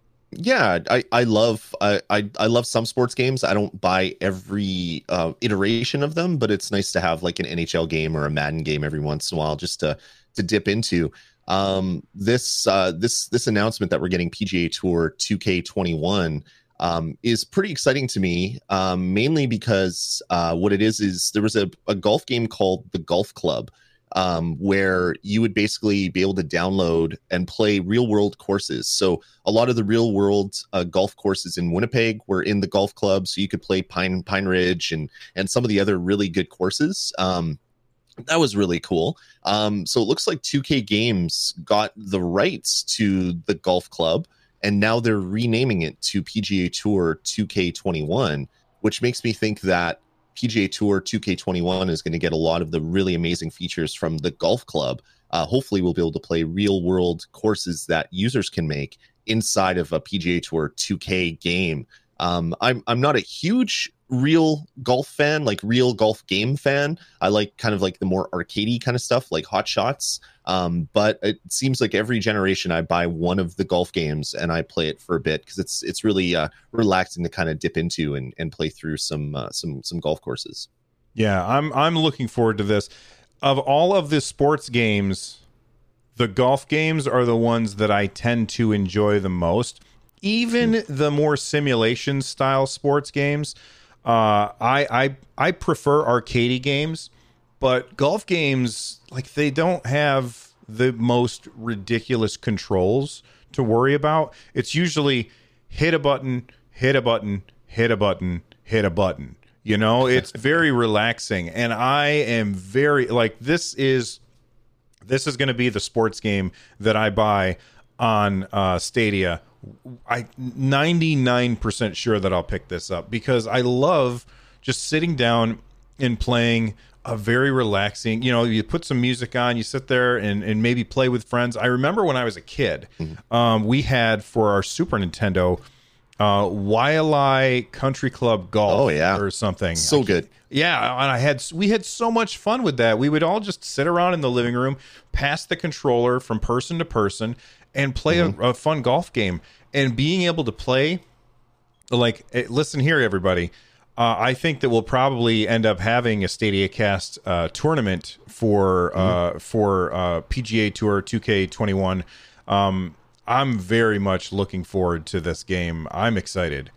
Yeah, I, I love I, I I love some sports games. I don't buy every uh, iteration of them, but it's nice to have like an N H L game or a Madden game every once in a while just to to dip into. Um, this uh, this this announcement that we're getting P G A Tour two K twenty-one um, is pretty exciting to me, um, mainly because uh, what it is is there was a, a golf game called the Golf Club, um, where you would basically be able to download and play real world courses. So a lot of the real world uh, golf courses in Winnipeg were in the Golf Club. So you could play Pine, Pine Ridge and, and some of the other really good courses. Um, that was really cool. Um, so it looks like two K Games got the rights to the Golf Club, and now they're renaming it to P G A Tour two K twenty-one, which makes me think that P G A Tour two K twenty-one is going to get a lot of the really amazing features from the Golf Club. Uh, hopefully, we'll be able to play real-world courses that users can make inside of a P G A Tour two K game. Um, I'm I'm not a huge real golf fan, like real golf game fan. I like kind of like the more arcadey kind of stuff, like Hot Shots. Um, but it seems like every generation I buy one of the golf games and I play it for a bit because it's it's really uh, relaxing to kind of dip into and, and play through some uh, some some golf courses. Yeah, I'm I'm looking forward to this. Of all of the sports games, the golf games are the ones that I tend to enjoy the most. Even mm. the more simulation style sports games, uh, I I I prefer arcadey games, but golf games, like, they don't have the most ridiculous controls to worry about. It's usually hit a button, hit a button, hit a button, hit a button. You know, it's very relaxing, and I am very like this is this is going to be the sports game that I buy on uh, Stadia. I ninety-nine percent sure that I'll pick this up because I love just sitting down and playing a very relaxing, you know, you put some music on, you sit there and, and maybe play with friends. I remember when I was a kid, mm-hmm. um, we had for our Super Nintendo, uh, Waialae Country Club Golf oh, yeah. or something. So good. Yeah, and I had we had so much fun with that. We would all just sit around in the living room, pass the controller from person to person, and play mm-hmm. a, a fun golf game. And being able to play, like, listen here, everybody. Uh, I think that we'll probably end up having a StadiaCast uh, tournament for mm-hmm. uh, for uh, P G A Tour two K twenty-one. Um, I'm very much looking forward to this game. I'm excited.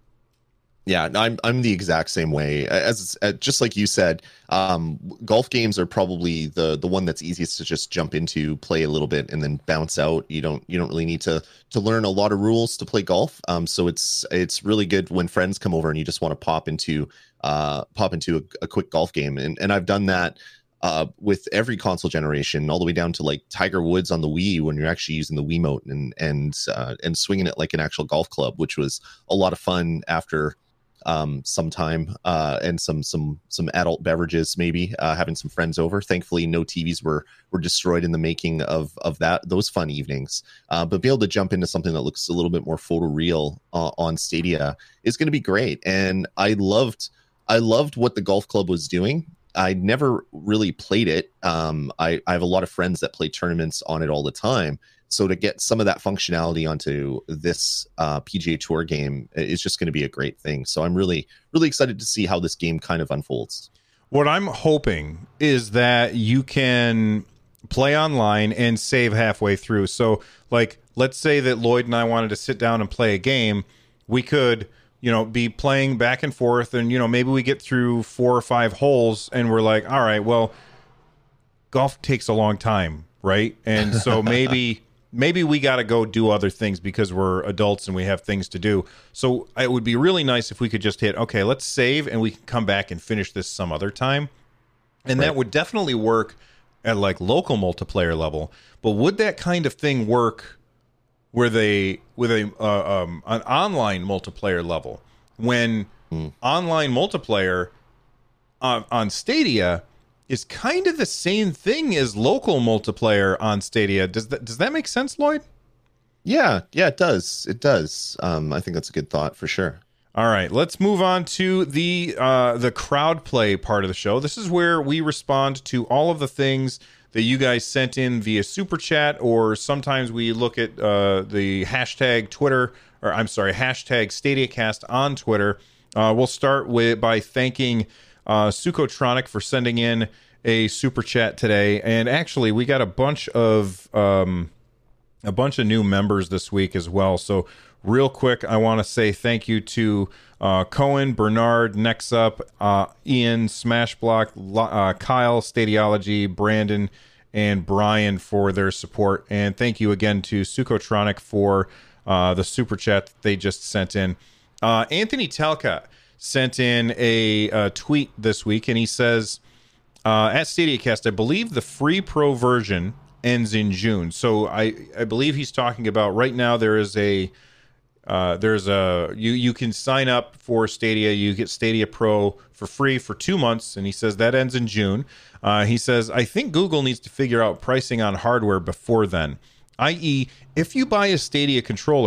Yeah, I'm I'm the exact same way. As uh, just like you said, um, golf games are probably the the one that's easiest to just jump into, play a little bit, and then bounce out. You don't you don't really need to to learn a lot of rules to play golf. Um, so it's it's really good when friends come over and you just want to pop into uh pop into a, a quick golf game. And and I've done that uh with every console generation, all the way down to like Tiger Woods on the Wii when you're actually using the Wiimote and and uh, and swinging it like an actual golf club, which was a lot of fun after. um some time uh and some some some adult beverages, maybe uh having some friends over. Thankfully no T Vs were were destroyed in the making of of that those fun evenings, uh but be able to jump into something that looks a little bit more photoreal uh, on Stadia is going to be great. And I loved I loved what the golf club was doing. I never really played it. um I, I have a lot of friends that play tournaments on it all the time. So to get some of that functionality onto this uh, P G A Tour game is just going to be a great thing. So I'm really, really excited to see how this game kind of unfolds. What I'm hoping is that you can play online and save halfway through. So, like, let's say that Lloyd and I wanted to sit down and play a game. We could, you know, be playing back and forth, and, you know, maybe we get through four or five holes and we're like, all right, well, golf takes a long time, right? And so maybe... Maybe we got to go do other things because we're adults and we have things to do. So it would be really nice if we could just hit, okay, let's save and we can come back and finish this some other time. And right. that would definitely work at like local multiplayer level. But would that kind of thing work where they with a uh, um, an online multiplayer level when mm. online multiplayer on, on Stadia is kind of the same thing as local multiplayer on Stadia? Does that does that make sense, Lloyd? Yeah, yeah, it does. It does. Um, I think that's a good thought for sure. All right, let's move on to the uh, the crowd play part of the show. This is where we respond to all of the things that you guys sent in via Super Chat, or sometimes we look at uh, the hashtag Twitter, or I'm sorry, hashtag StadiaCast on Twitter. Uh, we'll start with by thanking Uh, Sukotronic for sending in a super chat today, and actually we got a bunch of um, a bunch of new members this week as well. So real quick, I want to say thank you to uh, Cohen, Bernard, Next Up, uh, Ian, Smashblock, uh, Kyle, Stadiology, Brandon, and Brian for their support, and thank you again to Sukotronic for uh, the super chat that they just sent in. Uh, Anthony Talcott sent in a, a tweet this week, and he says, uh, at StadiaCast, I believe the free pro version ends in June. So I, I believe he's talking about right now there is a, uh, there's a, you, you can sign up for Stadia. You get Stadia Pro for free for two months. And he says that ends in June. Uh, he says, I think Google needs to figure out pricing on hardware before then, that is, if you buy a Stadia controller,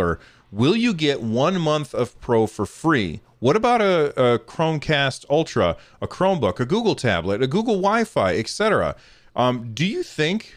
will you get one month of Pro for free? What about a, a Chromecast Ultra, a Chromebook, a Google tablet, a Google Wi-Fi, et cetera? Um, do you think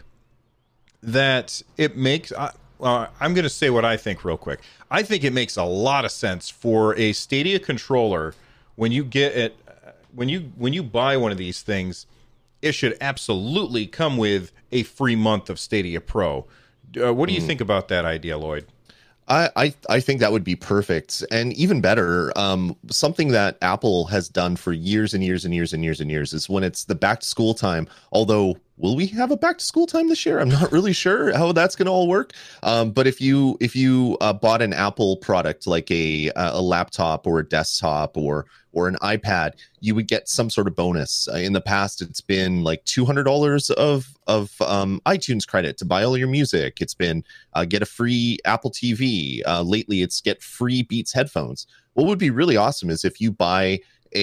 that it makes... Uh, uh, I'm going to say what I think real quick. I think it makes a lot of sense for a Stadia controller when you get it, when you when you buy one of these things, it should absolutely come with a free month of Stadia Pro. Uh, what do you mm. think about that idea, Lloyd? I, I I think that would be perfect, and even better, um, something that Apple has done for years and years and years and years and years is when it's the back to school time. Although, will we have a back to school time this year? I'm not really sure how that's going to all work. Um, but if you if you uh, bought an Apple product like a a laptop or a desktop or or an iPad, you would get some sort of bonus. Uh, in the past, it's been like two hundred dollars of of um, iTunes credit to buy all your music. It's been uh, get a free Apple T V. Uh, lately, it's get free Beats headphones. What would be really awesome is if you buy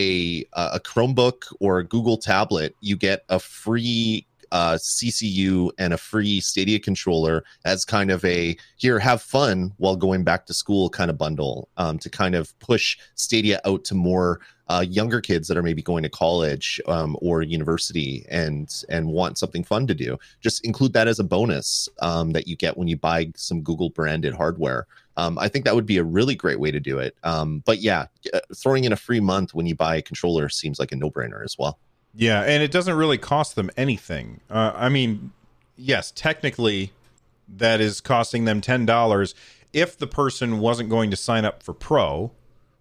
a a Chromebook or a Google tablet, you get a free uh, C C U and a free Stadia controller as kind of a here, have fun while going back to school kind of bundle, um, to kind of push Stadia out to more uh, younger kids that are maybe going to college um, or university and and want something fun to do. Just include that as a bonus um, that you get when you buy some Google branded hardware. Um, I think that would be a really great way to do it. Um, but yeah, throwing in a free month when you buy a controller seems like a no-brainer as well. Yeah, and it doesn't really cost them anything. Uh, I mean, yes, technically that is costing them ten dollars if the person wasn't going to sign up for Pro,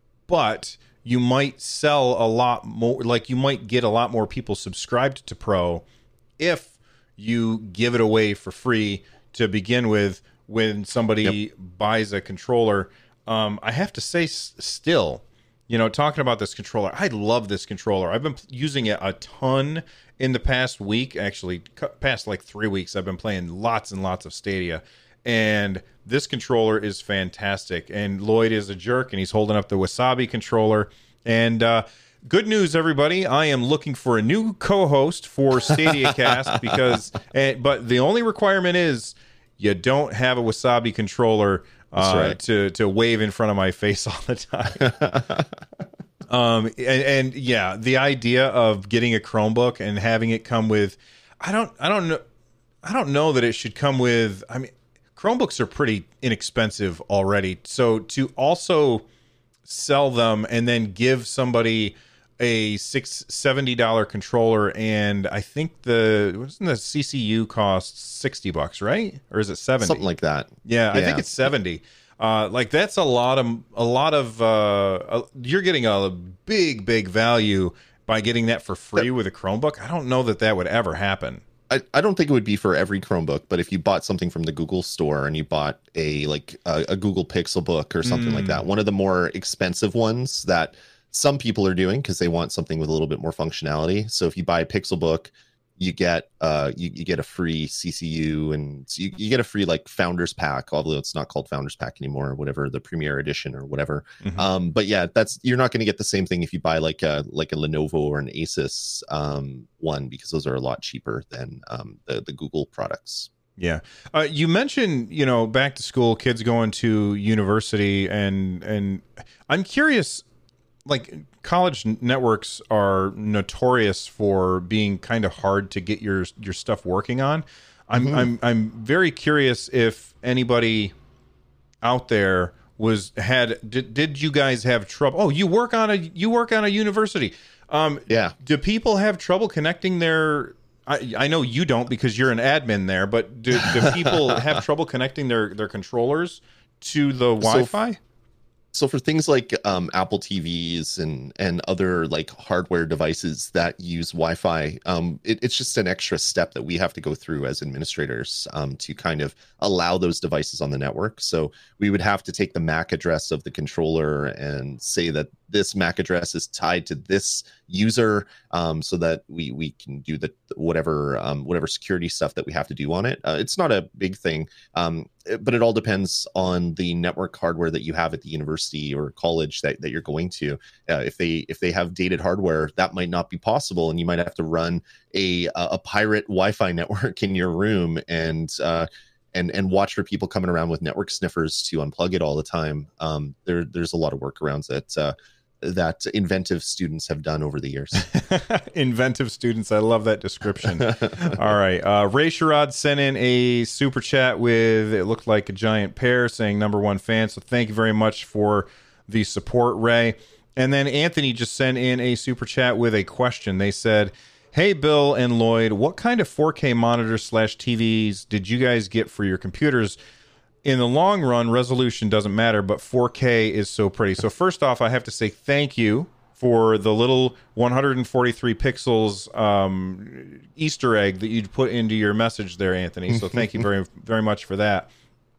but you might sell a lot more, like you might get a lot more people subscribed to Pro if you give it away for free to begin with when somebody yep. buys a controller. Um, I have to say s- still... You know, talking about this controller, I love this controller. I've been using it a ton in the past week. Actually, past like three weeks, I've been playing lots and lots of Stadia. And this controller is fantastic. And Lloyd is a jerk, and he's holding up the Wasabi controller. And uh, good news, everybody. I am looking for a new co-host for Stadia Cast because, and, but the only requirement is you don't have a Wasabi controller Uh, right. to to wave in front of my face all the time. um, and, and yeah, the idea of getting a Chromebook and having it come with, I don't, I don't know, I don't know that it should come with. I mean, Chromebooks are pretty inexpensive already, so to also sell them and then give somebody a six seventy dollar controller, and I think the wasn't the C C U costs sixty bucks, right? Or is it seventy? Something like that. Yeah, yeah. I think it's seventy. Uh, like that's a lot of a lot of uh, uh, you're getting a big big value by getting that for free yeah. with a Chromebook. I don't know that that would ever happen. I, I don't think it would be for every Chromebook, but if you bought something from the Google store and you bought a like a, a Google Pixel book or something mm. like that, one of the more expensive ones that some people are doing because they want something with a little bit more functionality. So if you buy a Pixel book, you get uh you, you get a free C C U and you, you get a free like Founders Pack, although it's not called Founders Pack anymore, or whatever, the Premier Edition or whatever. Mm-hmm. Um, but yeah, that's you're not going to get the same thing if you buy like a like a Lenovo or an Asus um one, because those are a lot cheaper than um the the Google products. Yeah. Uh, you mentioned, you know, back to school, kids going to university, and and I'm curious, like college networks are notorious for being kind of hard to get your your stuff working on. I'm mm-hmm. I'm I'm very curious if anybody out there was had did, did you guys have trouble? Oh, you work on a you work on a university. Um, yeah. Do people have trouble connecting their? I, I know you don't because you're an admin there, but do, do people have trouble connecting their, their controllers to the Wi-Fi? So, so for things like um, Apple T Vs and, and other like hardware devices that use Wi-Fi, um, it, it's just an extra step that we have to go through as administrators um, to kind of allow those devices on the network. So we would have to take the M A C address of the controller and say that this M A C address is tied to this user, um, so that we we can do the whatever um, whatever security stuff that we have to do on it. Uh, it's not a big thing, um, but it all depends on the network hardware that you have at the university or college that, that you're going to. Uh, if they if they have dated hardware, that might not be possible, and you might have to run a a pirate Wi-Fi network in your room and. Uh, and and watch for people coming around with network sniffers to unplug it all the time. Um, there there's a lot of workarounds that uh, that inventive students have done over the years. Inventive students, I love that description. All right, uh, Ray Sherrod sent in a super chat with, it looked like a giant pear, saying number one fan. So thank you very much for the support, Ray. And then Anthony just sent in a super chat with a question. They said, hey, Bill and Lloyd, what kind of four K monitors slash T Vs did you guys get for your computers? In the long run, resolution doesn't matter, but four K is so pretty. So first off, I have to say thank you for the little one hundred forty-three pixels um, Easter egg that you'd put into your message there, Anthony. So thank you very, very much for that.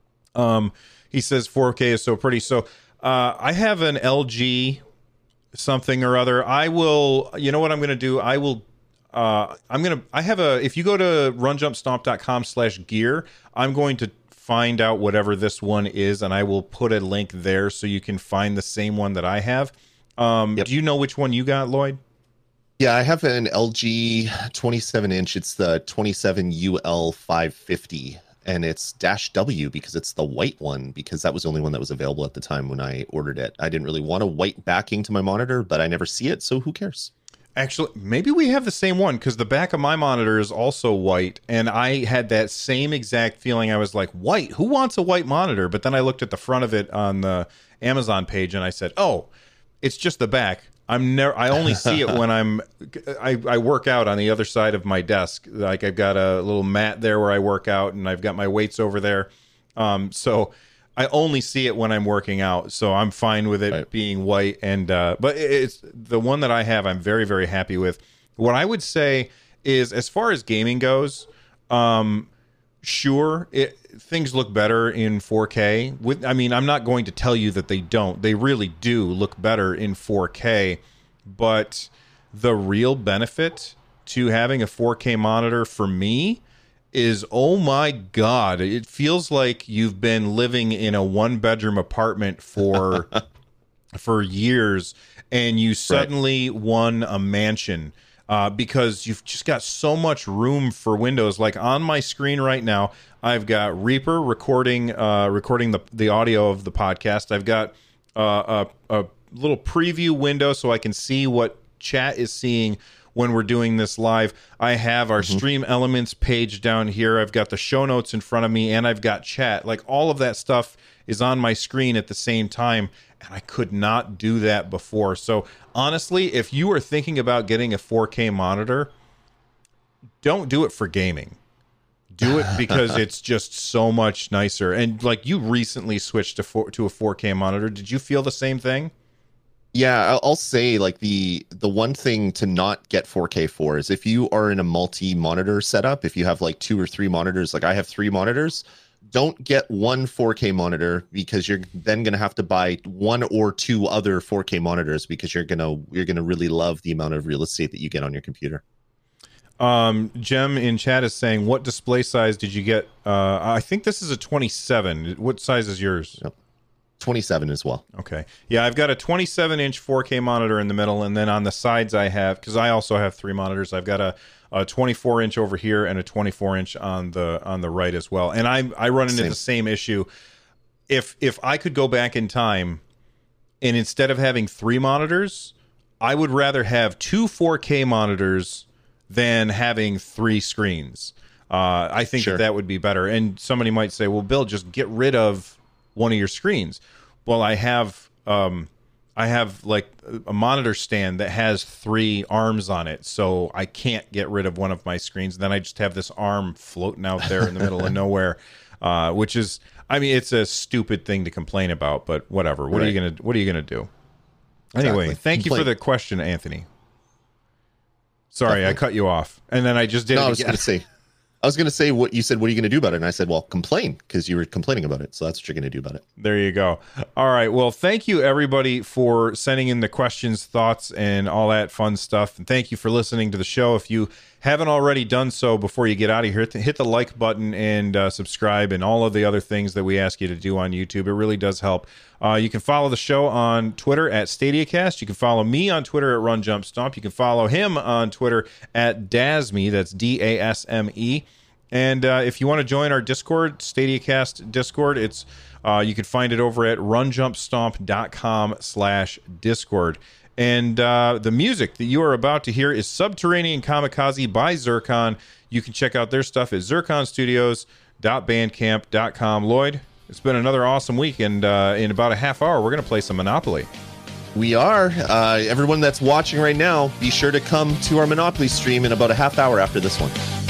Um, he says four K is so pretty. So uh, I have an L G something or other. I will, you know what I'm going to do? I will Uh, I'm going to, I have a, if you go to run jump stomp dot com slash gear, I'm going to find out whatever this one is, and I will put a link there so you can find the same one that I have. Um, yep. Do you know which one you got, Lloyd? Yeah, I have an L G twenty-seven inch. It's the twenty-seven U L five fifty, and it's dash W because it's the white one, because that was the only one that was available at the time when I ordered it. I didn't really want a white backing to my monitor, but I never see it, so who cares? Actually, maybe we have the same one, because the back of my monitor is also white, and I had that same exact feeling. I was like, white? Who wants a white monitor? But then I looked at the front of it on the Amazon page, and I said, oh, it's just the back. I'm never. I only see it when I'm. I, I work out on the other side of my desk. Like, I've got a little mat there where I work out, and I've got my weights over there. Um, so I only see it when I'm working out, so I'm fine with it right. being white. And uh, but it's the one that I have. I'm very, very happy with. What I would say is, as far as gaming goes, um, sure, it, things look better in four K. With, I mean, I'm not going to tell you that they don't. They really do look better in four K. But the real benefit to having a four K monitor for me is, oh my God, it feels like you've been living in a one bedroom apartment for for years, and you suddenly right. won a mansion uh, because you've just got so much room for windows. Like on my screen right now, I've got Reaper recording uh, recording the, the audio of the podcast. I've got uh, a, a little preview window so I can see what chat is seeing when we're doing this live. I have our mm-hmm. Stream Elements page down here. I've got the show notes in front of me, and I've got chat. Like, all of that stuff is on my screen at the same time, and I could not do that before. So honestly, if you are thinking about getting a four K monitor, don't do it for gaming. Do it because it's just so much nicer. And like, you recently switched to four, to a four K monitor. Did you feel the same thing? Yeah, I'll say, like, the the one thing to not get four K for is if you are in a multi-monitor setup, if you have like two or three monitors, like I have three monitors, don't get one four K monitor, because you're then going to have to buy one or two other four K monitors, because you're going to you're going to really love the amount of real estate that you get on your computer. Um, Jem in chat is saying, what display size did you get? Uh, I think this is a twenty-seven. What size is yours? Yep. twenty-seven as well. Okay. Yeah, I've got a twenty-seven inch four K monitor in the middle, and then on the sides I have, because I also have three monitors, I've got a, a twenty-four inch over here and a twenty-four inch on the on the right as well. And I I run into same. the same issue. If if I could go back in time, and instead of having three monitors, I would rather have two four K monitors than having three screens. Uh, I think sure. that that would be better. And somebody might say, well, Bill, just get rid of one of your screens. Well, I have um I have like a monitor stand that has three arms on it, so I can't get rid of one of my screens. Then I just have this arm floating out there in the middle of nowhere, uh which is, I mean, it's a stupid thing to complain about, but whatever. What right. are you gonna what are you gonna do? Anyway, exactly. thank Complain. you for the question, Anthony. Sorry, Definitely. I cut you off, and then I just did no, it I was again. gonna say I was going to say what you said. What are you going to do about it? And I said, well, complain, because you were complaining about it. So that's what you're going to do about it. There you go. All right. Well, thank you, everybody, for sending in the questions, thoughts, and all that fun stuff. And thank you for listening to the show. If you haven't already done so, before you get out of here, hit the like button and uh, subscribe and all of the other things that we ask you to do on YouTube. It really does help. Uh, you can follow the show on Twitter at StadiaCast. You can follow me on Twitter at RunJumpStomp. You can follow him on Twitter at Dasme. That's D A S M E. And uh, if you want to join our Discord, StadiaCast Discord, it's uh, you can find it over at runjumpstomp.com slash Discord. And uh, the music that you are about to hear is Subterranean Kamikaze by Zircon. You can check out their stuff at zircon studios dot bandcamp dot com. Lloyd, it's been another awesome week, and uh, in about a half hour, we're going to play some Monopoly. We are. Uh, everyone that's watching right now, be sure to come to our Monopoly stream in about a half hour after this one.